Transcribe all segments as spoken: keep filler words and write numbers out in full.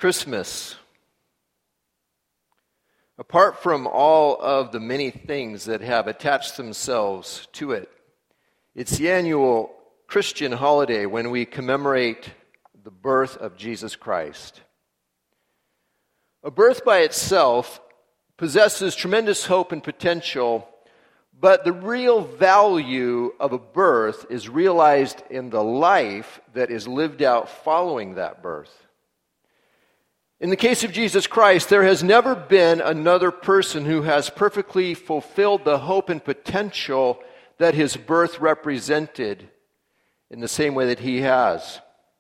Christmas. Apart from all of the many things that have attached themselves to it, it's the annual Christian holiday when we commemorate the birth of Jesus Christ. A birth by itself possesses tremendous hope and potential, but the real value of a birth is realized in the life that is lived out following that birth. In the case of Jesus Christ, there has never been another person who has perfectly fulfilled the hope and potential that his birth represented in the same way that he has.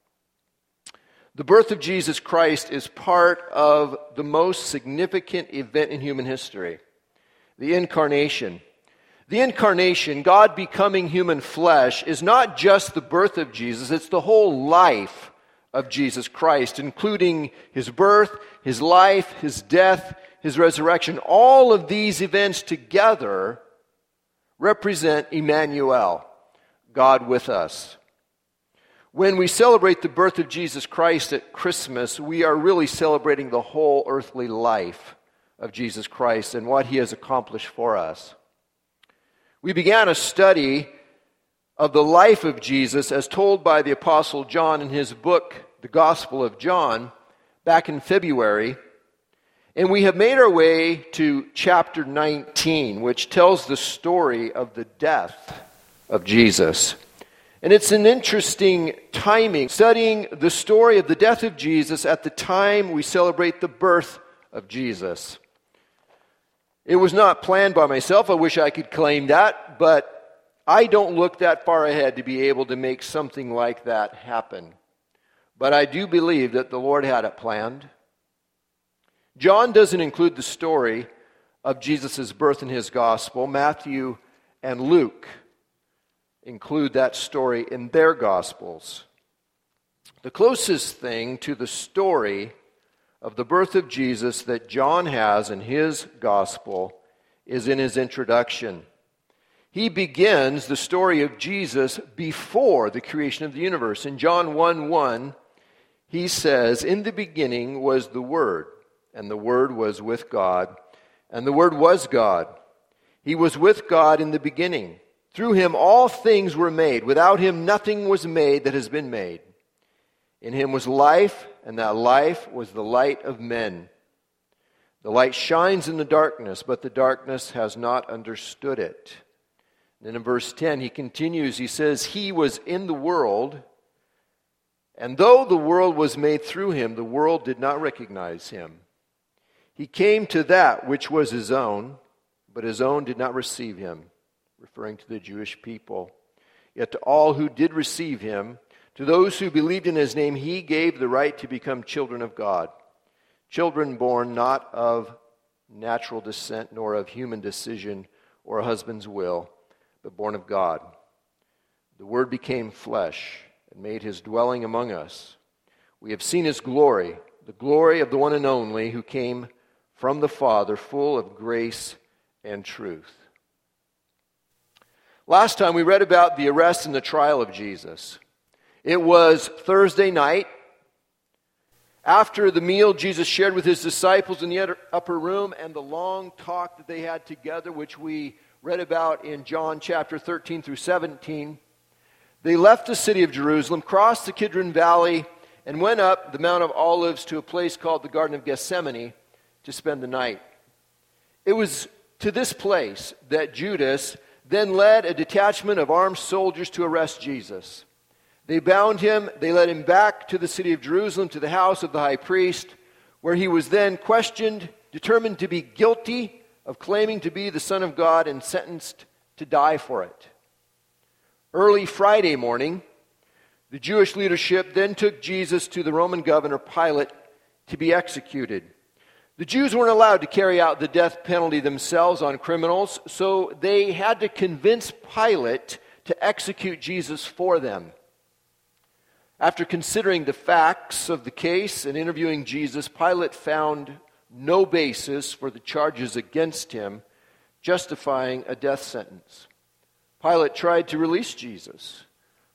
The birth of Jesus Christ is part of the most significant event in human history, the incarnation. The incarnation, God becoming human flesh, is not just the birth of Jesus, it's the whole life of Jesus Christ, including his birth, his life, his death, his resurrection. All of these events together represent Emmanuel, God with us. When we celebrate the birth of Jesus Christ at Christmas, we are really celebrating the whole earthly life of Jesus Christ and what he has accomplished for us. We began a study of the life of Jesus as told by the Apostle John in his book, The Gospel of John, back in February. And we have made our way to chapter nineteen, which tells the story of the death of Jesus. And it's an interesting timing, studying the story of the death of Jesus at the time we celebrate the birth of Jesus. It was not planned by myself. I wish I could claim that, but I don't look that far ahead to be able to make something like that happen. But I do believe that the Lord had it planned. John doesn't include the story of Jesus' birth in his gospel. Matthew and Luke include that story in their gospels. The closest thing to the story of the birth of Jesus that John has in his gospel is in his introduction. He begins the story of Jesus before the creation of the universe. In John one one, he says, "In the beginning was the Word, and the Word was with God, and the Word was God. He was with God in the beginning. Through him all things were made. Without him nothing was made that has been made. In him was life, and that life was the light of men. The light shines in the darkness, but the darkness has not understood it." Then in verse ten, he continues, he says, "He was in the world, and though the world was made through him, the world did not recognize him. He came to that which was his own, but his own did not receive him," referring to the Jewish people. "Yet to all who did receive him, to those who believed in his name, he gave the right to become children of God, children born not of natural descent, nor of human decision or a husband's will, but born of God. The Word became flesh and made his dwelling among us. We have seen his glory, the glory of the one and only who came from the Father, full of grace and truth." Last time we read about the arrest and the trial of Jesus. It was Thursday night. After the meal Jesus shared with his disciples in the upper room and the long talk that they had together, which we read about in John chapter thirteen through seventeen, they left the city of Jerusalem, crossed the Kidron Valley, and went up the Mount of Olives to a place called the Garden of Gethsemane to spend the night. It was to this place that Judas then led a detachment of armed soldiers to arrest Jesus. They bound him, they led him back to the city of Jerusalem, to the house of the high priest, where he was then questioned, determined to be guilty of claiming to be the Son of God, and sentenced to die for it. Early Friday morning, the Jewish leadership then took Jesus to the Roman governor Pilate to be executed. The Jews weren't allowed to carry out the death penalty themselves on criminals, so they had to convince Pilate to execute Jesus for them. After considering the facts of the case and interviewing Jesus, Pilate found no basis for the charges against him, justifying a death sentence. Pilate tried to release Jesus,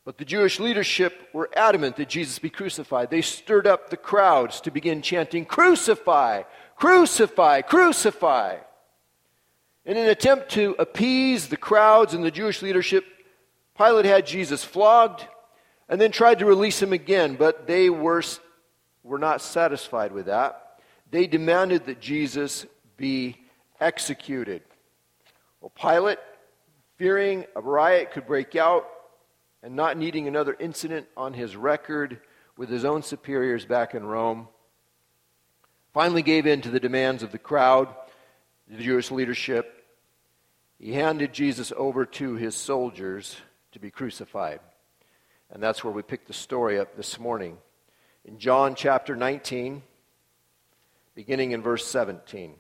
But the Jewish leadership were adamant that Jesus be crucified. They stirred up the crowds to begin chanting, "Crucify! Crucify! Crucify!" In an attempt to appease the crowds and the Jewish leadership, Pilate had Jesus flogged and then tried to release him again, but they were, were not satisfied with that. They demanded that Jesus be executed. Well, Pilate, fearing a riot could break out and not needing another incident on his record with his own superiors back in Rome, finally gave in to the demands of the crowd, the Jewish leadership. He handed Jesus over to his soldiers to be crucified. And that's where we pick the story up this morning. In John chapter nineteen, beginning in verse seventeen.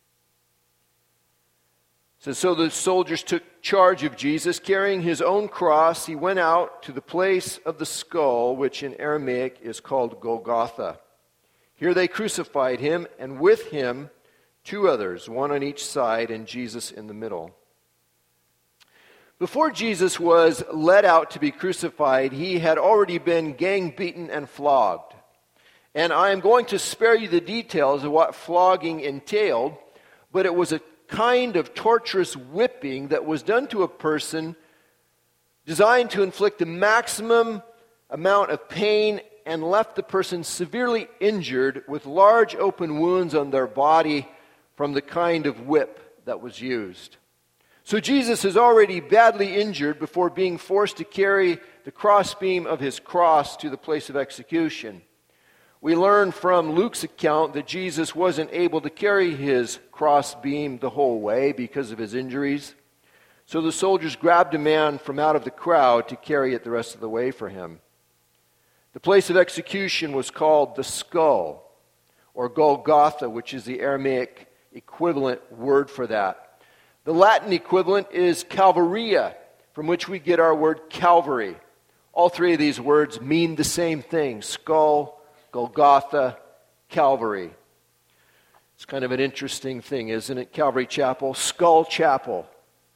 It says, "So the soldiers took charge of Jesus. Carrying his own cross, he went out to the place of the skull, which in Aramaic is called Golgotha. Here they crucified him, and with him two others, one on each side, and Jesus in the middle." Before Jesus was led out to be crucified, he had already been gang-beaten and flogged. And I am going to spare you the details of what flogging entailed, but it was a kind of torturous whipping that was done to a person designed to inflict the maximum amount of pain and left the person severely injured with large open wounds on their body from the kind of whip that was used. So Jesus is already badly injured before being forced to carry the crossbeam of his cross to the place of execution. We learn from Luke's account that Jesus wasn't able to carry his crossbeam the whole way because of his injuries. So the soldiers grabbed a man from out of the crowd to carry it the rest of the way for him. The place of execution was called the Skull, or Golgotha, which is the Aramaic equivalent word for that. The Latin equivalent is Calvaria, from which we get our word Calvary. All three of these words mean the same thing: skull, Golgotha, Calvary. It's kind of an interesting thing, isn't it? Calvary Chapel, Skull Chapel.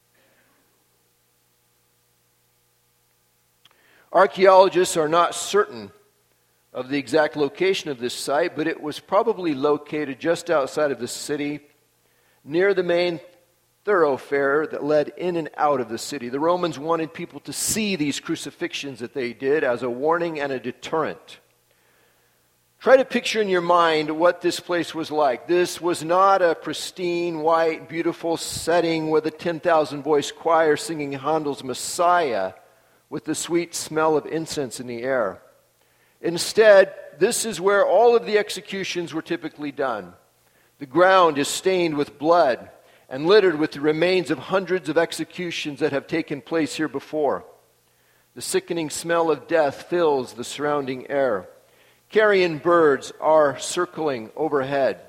Archaeologists are not certain of the exact location of this site, but it was probably located just outside of the city, near the main thoroughfare that led in and out of the city. The Romans wanted people to see these crucifixions that they did as a warning and a deterrent. Try to picture in your mind what this place was like. This was not a pristine, white, beautiful setting with a ten thousand voice choir singing Handel's Messiah with the sweet smell of incense in the air. Instead, this is where all of the executions were typically done. The ground is stained with blood and littered with the remains of hundreds of executions that have taken place here before. The sickening smell of death fills the surrounding air. Carrion birds are circling overhead.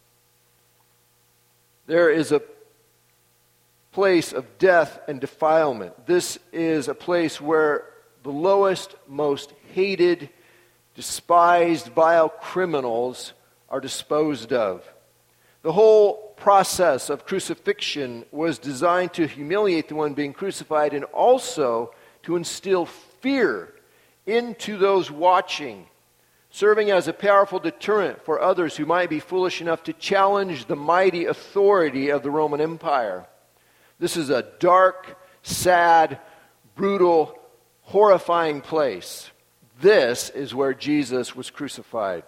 There is a place of death and defilement. This is a place where the lowest, most hated, despised, vile criminals are disposed of. The whole process of crucifixion was designed to humiliate the one being crucified and also to instill fear into those watching, serving as a powerful deterrent for others who might be foolish enough to challenge the mighty authority of the Roman Empire. This is a dark, sad, brutal, horrifying place. This is where Jesus was crucified.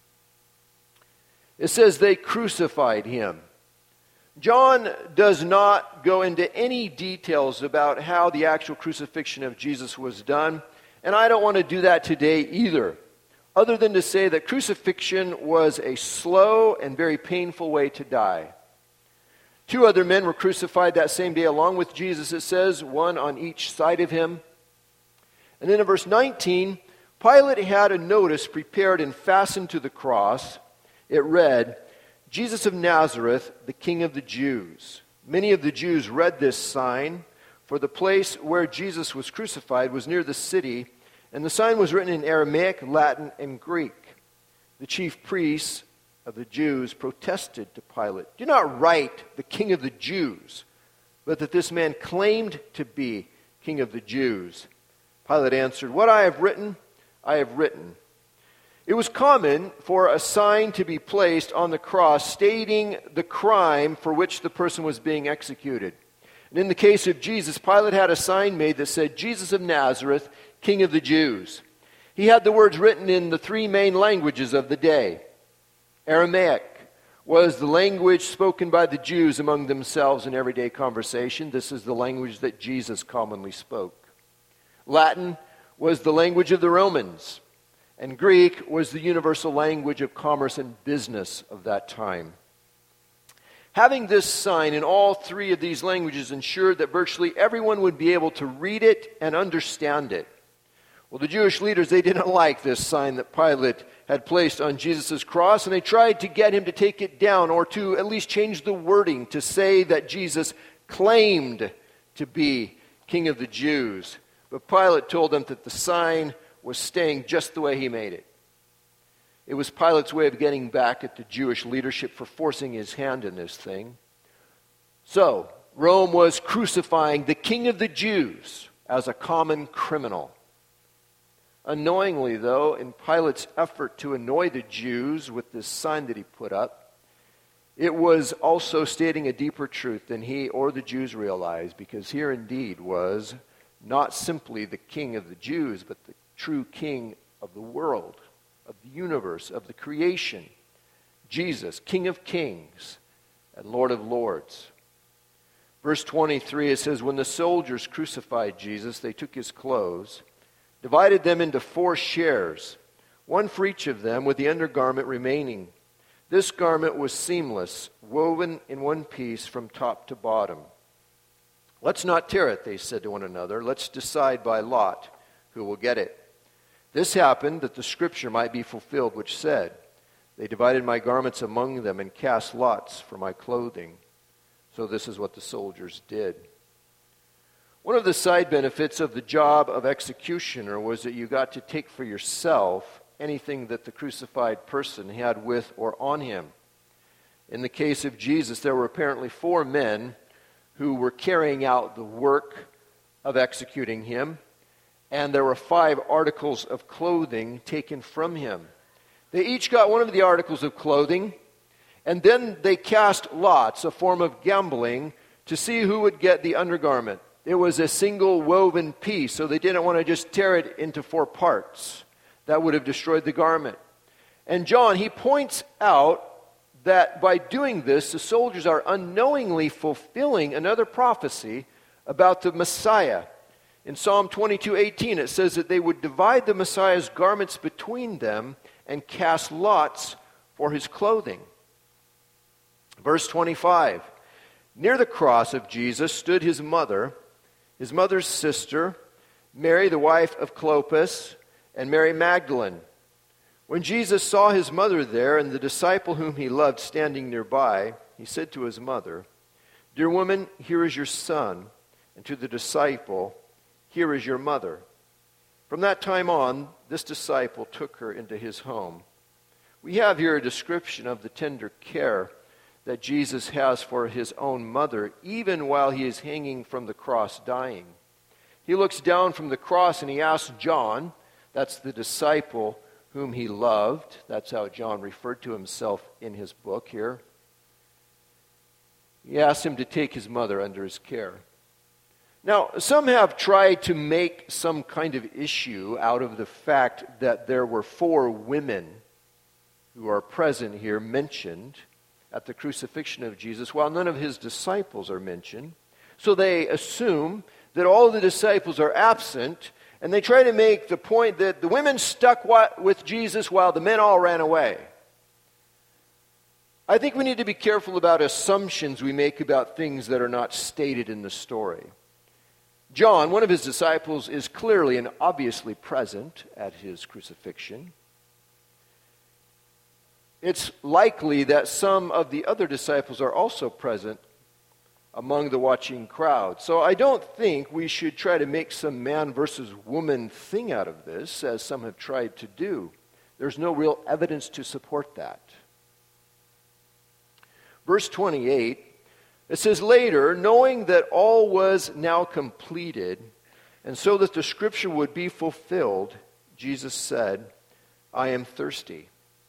It says they crucified him. John does not go into any details about how the actual crucifixion of Jesus was done, and I don't want to do that today either, other than to say that crucifixion was a slow and very painful way to die. Two other men were crucified that same day along with Jesus, it says, one on each side of him. And then in verse nineteen, Pilate had a notice prepared and fastened to the cross. It read, "Jesus of Nazareth, the King of the Jews." Many of the Jews read this sign, for the place where Jesus was crucified was near the city, and the sign was written in Aramaic, Latin, and Greek. The chief priests of the Jews protested to Pilate, "Do not write the King of the Jews, but that this man claimed to be King of the Jews." Pilate answered, "What I have written, I have written." It was common for a sign to be placed on the cross stating the crime for which the person was being executed. And in the case of Jesus, Pilate had a sign made that said, "Jesus of Nazareth, King of the Jews." He had the words written in the three main languages of the day. Aramaic was the language spoken by the Jews among themselves in everyday conversation. This is the language that Jesus commonly spoke. Latin was the language of the Romans, and Greek was the universal language of commerce and business of that time. Having this sign in all three of these languages ensured that virtually everyone would be able to read it and understand it. Well, the Jewish leaders, they didn't like this sign that Pilate had placed on Jesus' cross, and they tried to get him to take it down or to at least change the wording to say that Jesus claimed to be King of the Jews. But Pilate told them that the sign was staying just the way he made it. It was Pilate's way of getting back at the Jewish leadership for forcing his hand in this thing. So, Rome was crucifying the King of the Jews as a common criminal. Unknowingly, though, in Pilate's effort to annoy the Jews with this sign that he put up, it was also stating a deeper truth than he or the Jews realized, because here indeed was not simply the King of the Jews, but the true King of the world, of the universe, of the creation. Jesus, King of kings and Lord of lords. Verse twenty-three, it says, "When the soldiers crucified Jesus, they took his clothes, divided them into four shares, one for each of them, with the undergarment remaining. This garment was seamless, woven in one piece from top to bottom. 'Let's not tear it,' they said to one another. 'Let's decide by lot who will get it.' This happened that the scripture might be fulfilled, which said, 'They divided my garments among them and cast lots for my clothing.' So this is what the soldiers did." One of the side benefits of the job of executioner was that you got to take for yourself anything that the crucified person had with or on him. In the case of Jesus, there were apparently four men who were carrying out the work of executing him, and there were five articles of clothing taken from him. They each got one of the articles of clothing, and then they cast lots, a form of gambling, to see who would get the undergarment. It was a single woven piece, so they didn't want to just tear it into four parts. That would have destroyed the garment. And John, he points out that by doing this, the soldiers are unknowingly fulfilling another prophecy about the Messiah. In Psalm twenty-two eighteen, it says that they would divide the Messiah's garments between them and cast lots for his clothing. Verse twenty-five, "Near the cross of Jesus stood his mother, his mother's sister, Mary, the wife of Clopas, and Mary Magdalene. When Jesus saw his mother there and the disciple whom he loved standing nearby, he said to his mother, 'Dear woman, here is your son,' and to the disciple, 'Here is your mother.' From that time on, this disciple took her into his home." We have here a description of the tender care that Jesus has for his own mother, even while he is hanging from the cross dying. He looks down from the cross and he asks John, that's the disciple whom he loved, that's how John referred to himself in his book here. He asks him to take his mother under his care. Now, some have tried to make some kind of issue out of the fact that there were four women who are present here mentioned at the crucifixion of Jesus, while none of his disciples are mentioned. So they assume that all the disciples are absent, and they try to make the point that the women stuck with Jesus while the men all ran away. I think we need to be careful about assumptions we make about things that are not stated in the story. John, one of his disciples, is clearly and obviously present at his crucifixion. It's likely that some of the other disciples are also present among the watching crowd. So I don't think we should try to make some man versus woman thing out of this, as some have tried to do. There's no real evidence to support that. Verse twenty-eight, it says, "Later, knowing that all was now completed, And so that the scripture would be fulfilled, Jesus said, I am thirsty.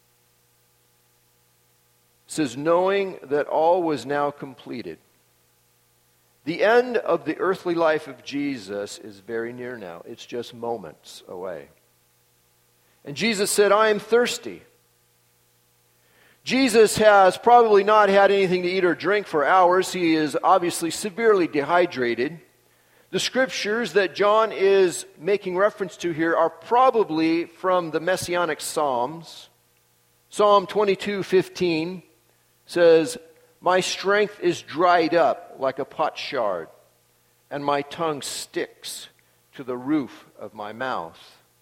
It says, knowing that all was now completed. The end of the earthly life of Jesus is very near now. It's just moments away. And Jesus said, I am thirsty. Jesus has probably not had anything to eat or drink for hours. He is obviously severely dehydrated. The scriptures that John is making reference to here are probably from the Messianic Psalms. Psalm twenty-two fifteen says, my strength is dried up like a potsherd, and my tongue sticks to the roof of my mouth.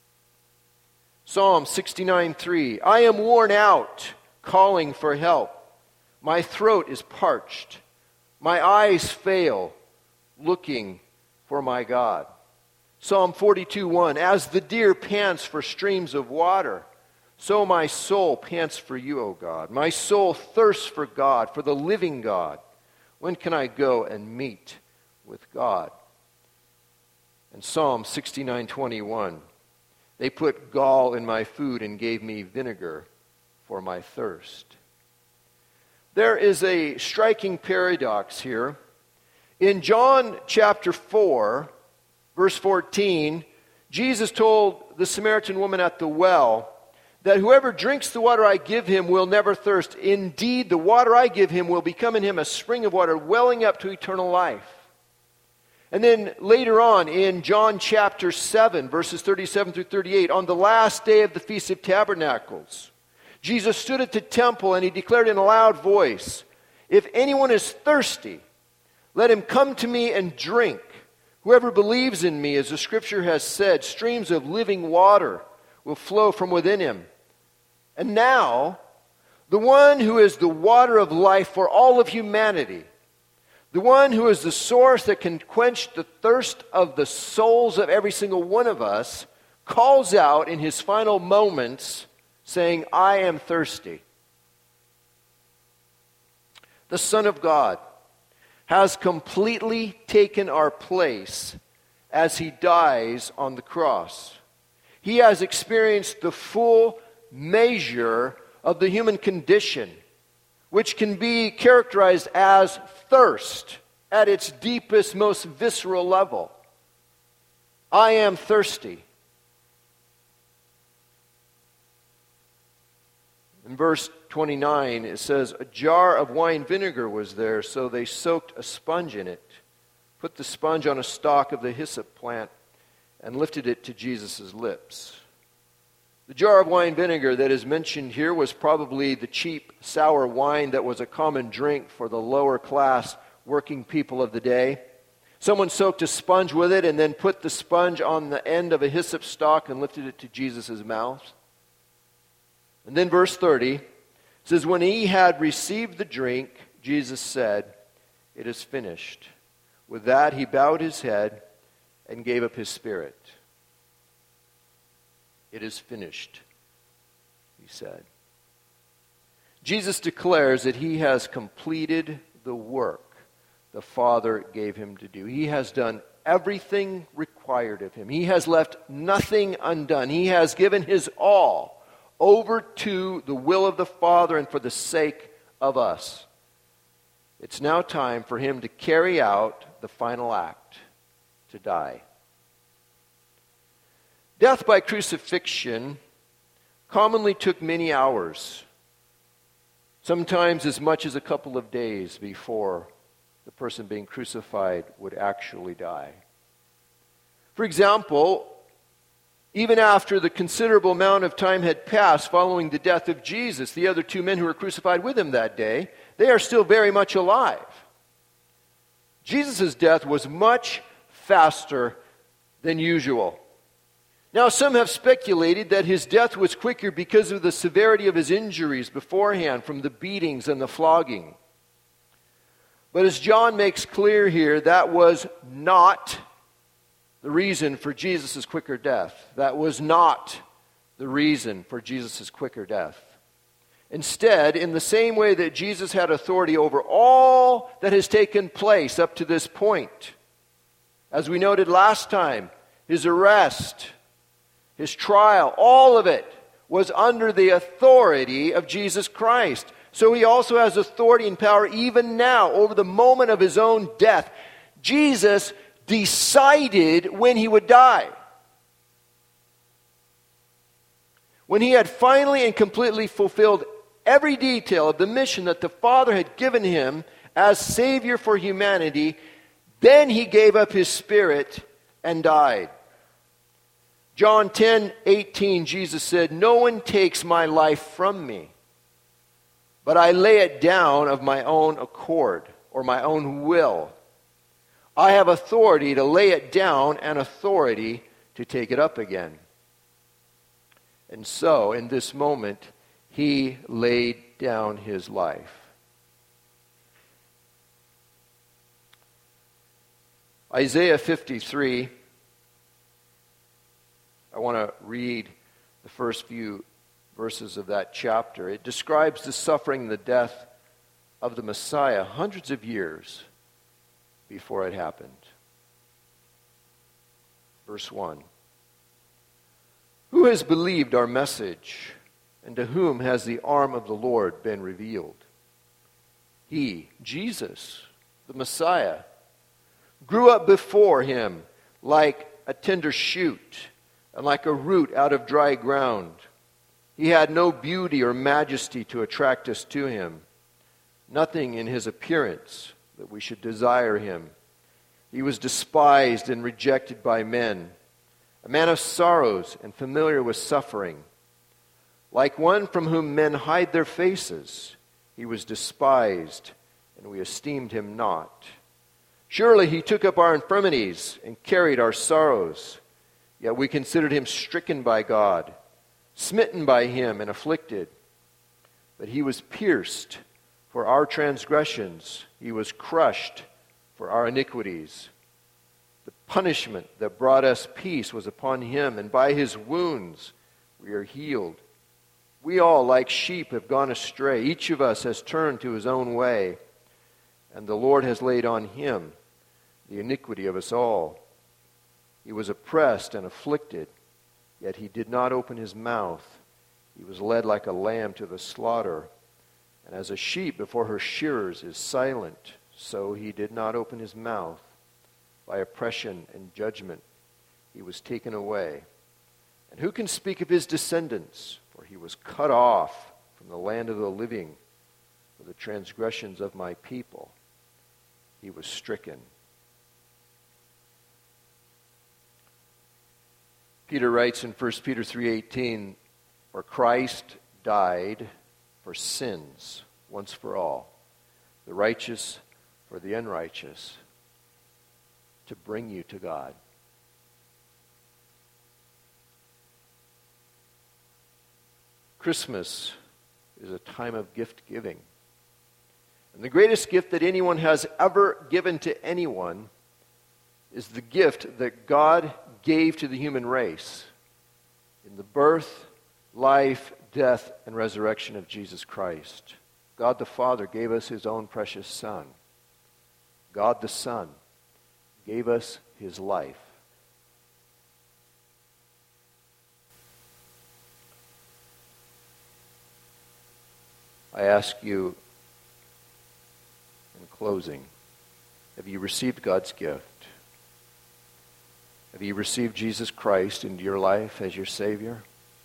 Psalm sixty-nine three, I am worn out, calling for help. My throat is parched. My eyes fail, looking for my God. Psalm forty-two one, as the deer pants for streams of water, so my soul pants for you, O God. My soul thirsts for God, for the living God. When can I go and meet with God? And Psalm sixty-nine twenty-one, they put gall in my food and gave me vinegar for my thirst. There is a striking paradox here. In John chapter four, verse fourteen, Jesus told the Samaritan woman at the well that whoever drinks the water I give him will never thirst. Indeed, the water I give him will become in him a spring of water welling up to eternal life. And then later on in John chapter seven, verses thirty-seven through thirty-eight, on the last day of the Feast of Tabernacles, Jesus stood at the temple and he declared in a loud voice, if anyone is thirsty, let him come to me and drink. Whoever believes in me, as the scripture has said, streams of living water will flow from within him. And now, the one who is the water of life for all of humanity, the one who is the source that can quench the thirst of the souls of every single one of us, calls out in his final moments, saying, I am thirsty. The Son of God has completely taken our place as he dies on the cross. He has experienced the full measure of the human condition, which can be characterized as thirst at its deepest, most visceral level. I am thirsty. In verse twenty-nine, it says, a jar of wine vinegar was there, so they soaked a sponge in it, put the sponge on a stalk of the hyssop plant, and lifted it to Jesus' lips. The jar of wine vinegar that is mentioned here was probably the cheap sour wine that was a common drink for the lower class working people of the day. Someone soaked a sponge with it and then put the sponge on the end of a hyssop stalk and lifted it to Jesus' mouth. And then verse thirty says, when he had received the drink, Jesus said, it is finished. With that he bowed his head and gave up his spirit. It is finished, he said. Jesus declares that he has completed the work the Father gave him to do. He has done everything required of him. He has left nothing undone. He has given his all over to the will of the Father and for the sake of us. It's now time for him to carry out the final act, to die. Death by crucifixion commonly took many hours, sometimes as much as a couple of days before the person being crucified would actually die. For example, even after the considerable amount of time had passed following the death of Jesus, the other two men who were crucified with him that day, they are still very much alive. Jesus' death was much faster than usual. Now, some have speculated that his death was quicker because of the severity of his injuries beforehand from the beatings and the flogging. But as John makes clear here, that was not the reason for Jesus' quicker death. That was not the reason for Jesus' quicker death. Instead, in the same way that Jesus had authority over all that has taken place up to this point, as we noted last time, his arrest, his trial, all of it was under the authority of Jesus Christ. So he also has authority and power even now over the moment of his own death. Jesus decided when he would die. When he had finally and completely fulfilled every detail of the mission that the Father had given him as Savior for humanity, then he gave up his spirit and died. John ten eighteen, Jesus said, "No one takes my life from me, but I lay it down of my own accord," or my own will. I have authority to lay it down and authority to take it up again. And so, in this moment, he laid down his life. Isaiah fifty-three, I want to read the first few verses of that chapter. It describes the suffering and the death of the Messiah hundreds of years before it happened. Verse one. Who has believed our message, and to whom has the arm of the Lord been revealed? He, Jesus, the Messiah, grew up before him like a tender shoot and like a root out of dry ground. He had no beauty or majesty to attract us to him, nothing in his appearance that we should desire him. He was despised and rejected by men, a man of sorrows and familiar with suffering. Like one from whom men hide their faces, he was despised, and we esteemed him not. Surely he took up our infirmities and carried our sorrows. Yet we considered him stricken by God, smitten by him and afflicted. But he was pierced for our transgressions. He was crushed for our iniquities. The punishment that brought us peace was upon him, and by his wounds we are healed. We all, like sheep, have gone astray. Each of us has turned to his own way, and the Lord has laid on him the iniquity of us all. He was oppressed and afflicted, yet he did not open his mouth. He was led like a lamb to the slaughter, and as a sheep before her shearers is silent, so he did not open his mouth. By oppression and judgment he was taken away. And who can speak of his descendants? For he was cut off from the land of the living for the transgressions of my people. He was stricken. Peter writes in First Peter three eighteen, "For Christ died for sins once for all, the righteous for the unrighteous, to bring you to God." Christmas is a time of gift giving. And the greatest gift that anyone has ever given to anyone is the gift that God gave to the human race in the birth, life, death, and resurrection of Jesus Christ. God the Father gave us his own precious Son. God the Son gave us his life. I ask you in closing, have you received God's gift? Have you received Jesus Christ into your life as your Savior?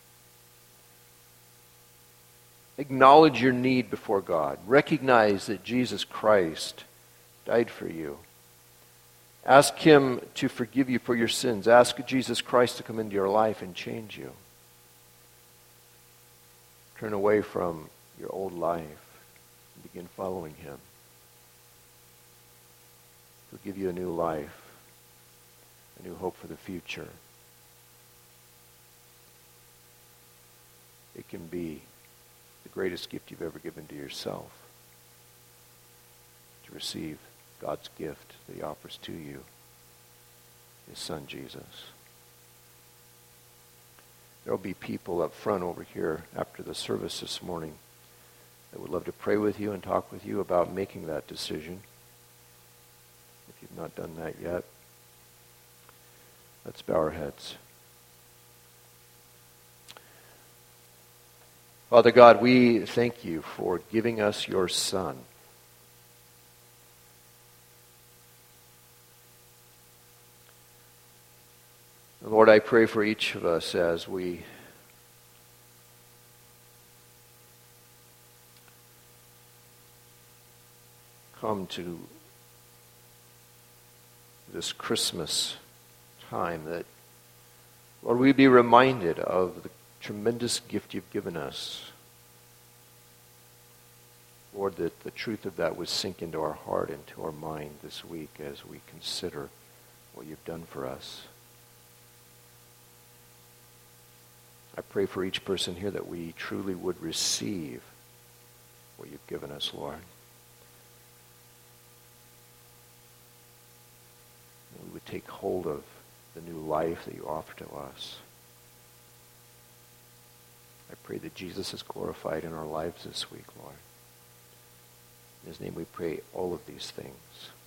Acknowledge your need before God. Recognize that Jesus Christ died for you. Ask him to forgive you for your sins. Ask Jesus Christ to come into your life and change you. Turn away from your old life and begin following him. He'll give you a new life, a new hope for the future. It can be the greatest gift you've ever given to yourself, to receive God's gift that he offers to you, his Son Jesus. There will be people up front over here after the service this morning that would love to pray with you and talk with you about making that decision, if you've not done that yet. Let's bow our heads. Father God, we thank you for giving us your Son. Lord, I pray for each of us as we come to this Christmas time that, Lord, we be reminded of the tremendous gift you've given us. Lord, that the truth of that would sink into our heart, into our mind this week as we consider what you've done for us. I pray for each person here that we truly would receive what you've given us, Lord. That we would take hold of the new life that you offer to us. I pray that Jesus is glorified in our lives this week, Lord. In his name we pray all of these things.